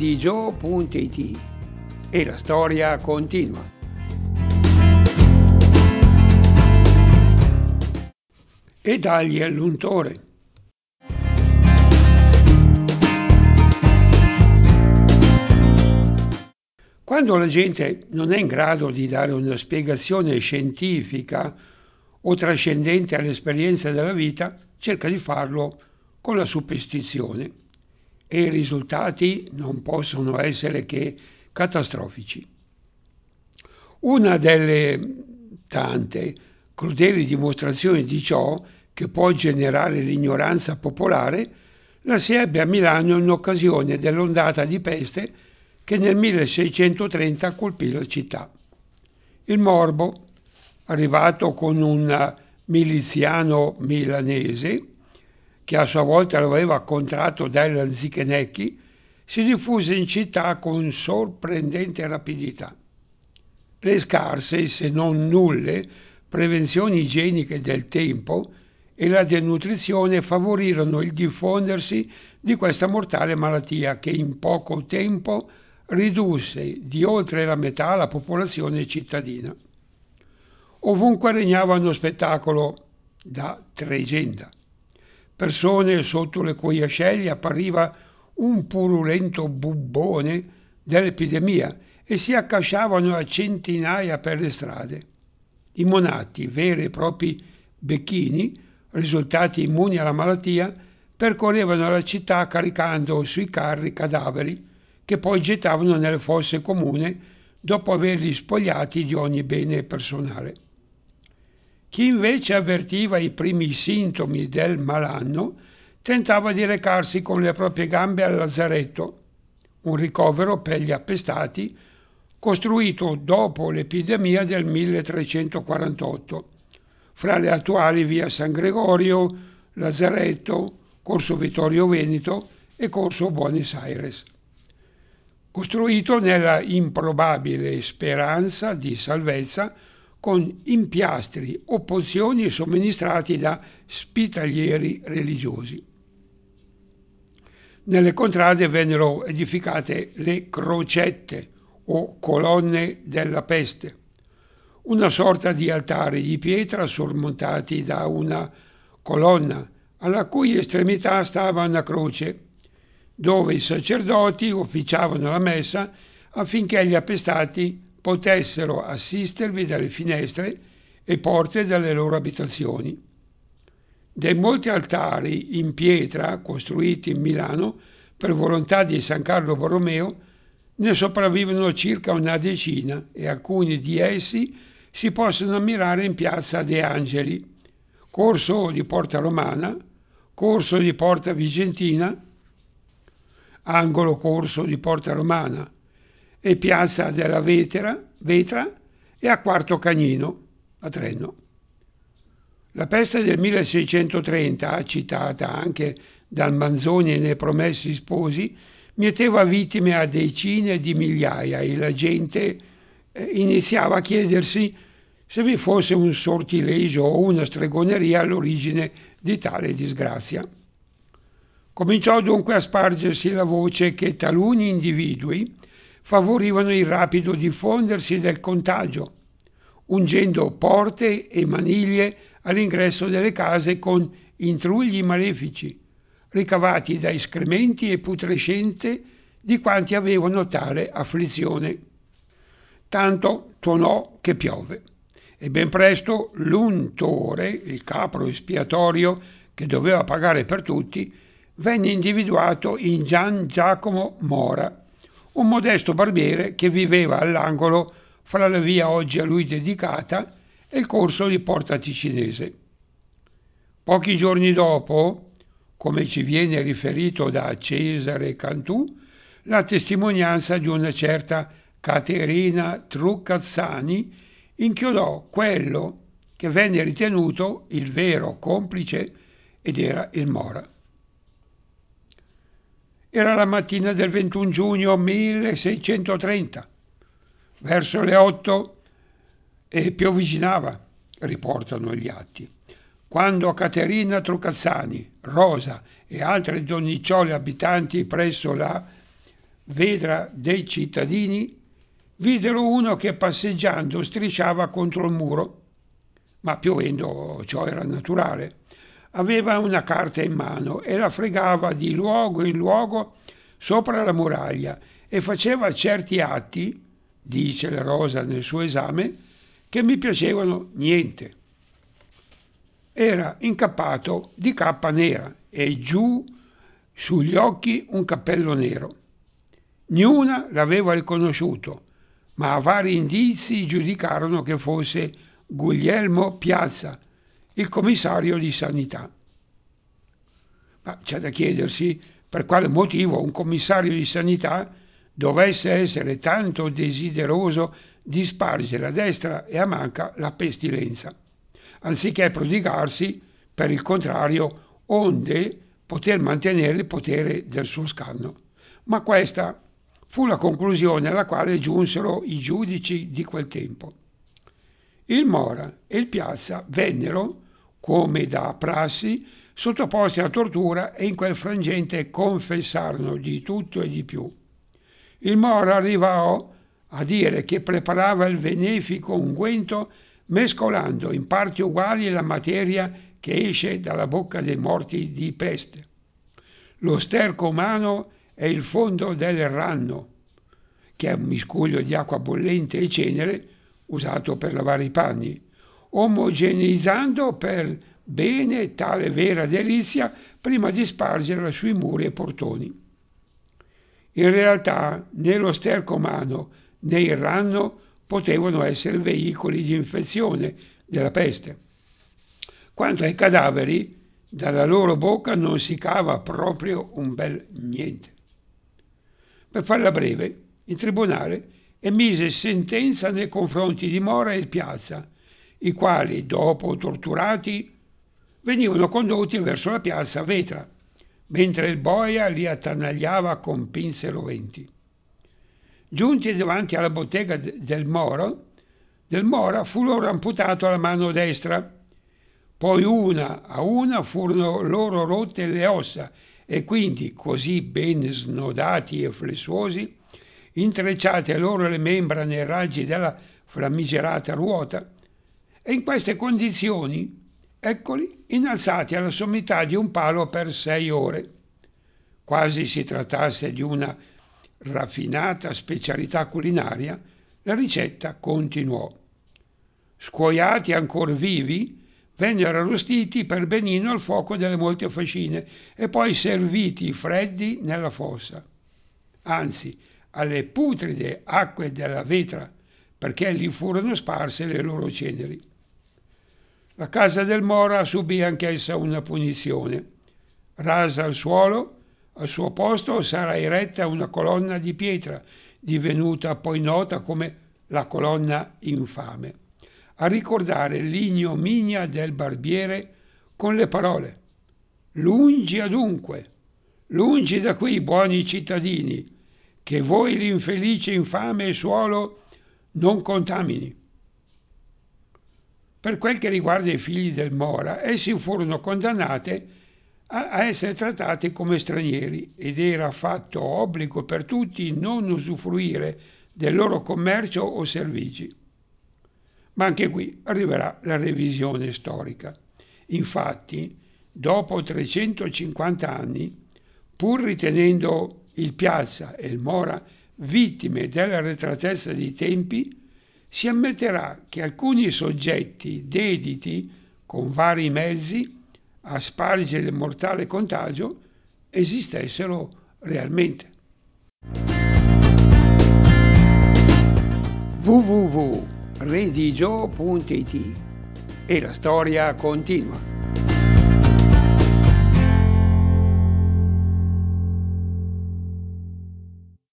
didio.it e la storia continua. E dagli all'untore. Quando la gente non è in grado di dare una spiegazione scientifica o trascendente all'esperienza della vita, cerca di farlo con la superstizione e i risultati non possono essere che catastrofici. Una delle tante crudeli dimostrazioni di ciò che può generare l'ignoranza popolare la si ebbe a Milano in occasione dell'ondata di peste che nel 1630 colpì la città. Il morbo, arrivato con un miliziano milanese, che a sua volta lo aveva contratto dai Lanzichenecchi, si diffuse in città con sorprendente rapidità. Le scarse, se non nulle, prevenzioni igieniche del tempo e la denutrizione favorirono il diffondersi di questa mortale malattia che in poco tempo ridusse di oltre la metà la popolazione cittadina. Ovunque regnava uno spettacolo da tregenda. Persone sotto le cui ascelle appariva un purulento bubbone dell'epidemia e si accasciavano a centinaia per le strade. I monatti, veri e propri becchini, risultati immuni alla malattia, percorrevano la città caricando sui carri cadaveri che poi gettavano nelle fosse comuni dopo averli spogliati di ogni bene personale. Chi invece avvertiva i primi sintomi del malanno tentava di recarsi con le proprie gambe al lazzaretto, un ricovero per gli appestati costruito dopo l'epidemia del 1348, fra le attuali via San Gregorio, Lazzaretto, Corso Vittorio Veneto e Corso Buenos Aires. Costruito nella improbabile speranza di salvezza con impiastri o pozioni somministrati da spitalieri religiosi. Nelle contrade vennero edificate le crocette o colonne della peste, una sorta di altari di pietra sormontati da una colonna alla cui estremità stava una croce, dove i sacerdoti officiavano la messa affinché gli appestati potessero assistervi dalle finestre e porte delle loro abitazioni. Dei molti altari in pietra costruiti in Milano per volontà di San Carlo Borromeo ne sopravvivono circa una decina e alcuni di essi si possono ammirare in piazza De Angeli, corso di Porta Romana, corso di Porta Vicentina, angolo corso di Porta Romana e piazza della Vetra e a Quarto Cagnino, a Trenno. La peste del 1630, citata anche dal Manzoni nei Promessi Sposi, mieteva vittime a decine di migliaia e la gente iniziava a chiedersi se vi fosse un sortilegio o una stregoneria all'origine di tale disgrazia. Cominciò dunque a spargersi la voce che taluni individui favorivano il rapido diffondersi del contagio, ungendo porte e maniglie all'ingresso delle case con intrugli malefici, ricavati da escrementi e putrescenze di quanti avevano tale afflizione. Tanto tuonò che piove, e ben presto l'untore, il capro espiatorio che doveva pagare per tutti, venne individuato in Gian Giacomo Mora, un modesto barbiere che viveva all'angolo fra la via oggi a lui dedicata e il corso di Porta Ticinese. Pochi giorni dopo, come ci viene riferito da Cesare Cantù, la testimonianza di una certa Caterina Truccazzani inchiodò quello che venne ritenuto il vero complice ed era il Mora. Era la mattina del 21 giugno 1630, verso le 8 e piovigginava, riportano gli atti, quando Caterina Truccazzani, Rosa e altre donnicciole abitanti presso la vedra dei cittadini, videro uno che passeggiando strisciava contro il muro, ma piovendo ciò era naturale. Aveva una carta in mano e la fregava di luogo in luogo sopra la muraglia e faceva certi atti, dice la Rosa nel suo esame, che mi piacevano niente. Era incappato di cappa nera e giù sugli occhi un cappello nero. Niuna l'aveva riconosciuto, ma vari indizi giudicarono che fosse Guglielmo Piazza, il commissario di sanità. Ma c'è da chiedersi per quale motivo un commissario di sanità dovesse essere tanto desideroso di spargere a destra e a manca la pestilenza, anziché prodigarsi, per il contrario, onde poter mantenere il potere del suo scanno. Ma questa fu la conclusione alla quale giunsero i giudici di quel tempo. Il Mora e il Piazza vennero, come da prassi, sottoposti alla tortura e in quel frangente confessarono di tutto e di più. Il Mora arrivò a dire che preparava il benefico unguento mescolando in parti uguali la materia che esce dalla bocca dei morti di peste. Lo sterco umano è il fondo del ranno, che è un miscuglio di acqua bollente e cenere usato per lavare i panni, omogeneizzando per bene tale vera delizia prima di spargerla sui muri e portoni. In realtà né lo sterco umano né il ranno potevano essere veicoli di infezione della peste. Quanto ai cadaveri, dalla loro bocca non si cava proprio un bel niente. Per farla breve, il tribunale emise sentenza nei confronti di Mora e Piazza, i quali, dopo torturati, venivano condotti verso la piazza Vetra, mentre il boia li attanagliava con pinze roventi. Giunti davanti alla bottega del Mora fu loro amputato la mano destra, poi una a una furono loro rotte le ossa e quindi, così ben snodati e flessuosi, intrecciate loro le membra nei raggi della famigerata ruota, e in queste condizioni eccoli innalzati alla sommità di un palo per 6 ore. Quasi si trattasse di una raffinata specialità culinaria, la ricetta continuò. Scuoiati ancor vivi, vennero arrostiti per benino al fuoco delle molte fascine e poi serviti freddi nella fossa. Anzi, alle putride acque della Vetra, perché lì furono sparse le loro ceneri. La casa del Mora subì anch'essa una punizione. Rasa al suolo, al suo posto sarà eretta una colonna di pietra, divenuta poi nota come la colonna infame, a ricordare l'ignominia del barbiere con le parole: lungi adunque, lungi da qui, buoni cittadini, che voi l'infelice infame suolo non contamini. Per quel che riguarda i figli del Mora, essi furono condannati a essere trattati come stranieri ed era fatto obbligo per tutti non usufruire del loro commercio o servigi. Ma anche qui arriverà la revisione storica. Infatti, dopo 350 anni, pur ritenendo il Piazza e il Mora vittime dell'arretratezza dei tempi, si ammetterà che alcuni soggetti dediti con vari mezzi a spargere il mortale contagio esistessero realmente. www.redigio.it e la storia continua.